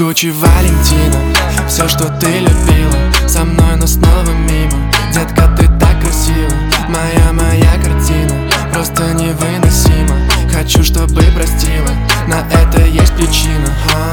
Гуччи Валентина, все, что ты любила, со мной, но снова мимо. Детка, ты так красива, моя картина просто невыносима. Хочу, чтобы простила, на это есть причина.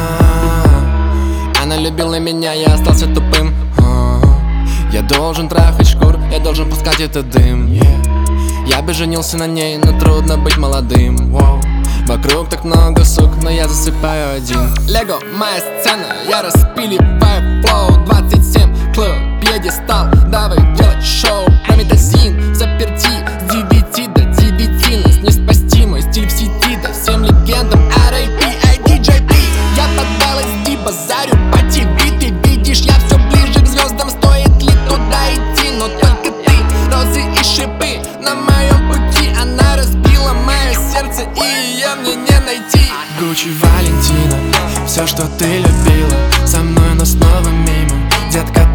Она любила меня, я остался тупым. Я должен трахать шкур, я должен пускать этот дым. Я бы женился на ней, но трудно быть молодым. Вокруг так много сук, но я засыпаю один. Лего, моя сцена, я распиливаю флоу. 27 клуб, пьедестал, давай делать шоу. Промедазин, заперти, с 9 до 9. Нас не спасти, мой стиль в сети, да всем легендам R.I.P. DJP. Я поддалась дибазарю по ТВ. Ты видишь, я все ближе к звездам. Стоит ли туда идти, но только ты. Розы и шипы на моем пути. Она разбила мое сердце, и ее мне не найти. Гуччи Валентина, все, что ты любила, со мной, но снова мимо. Детка,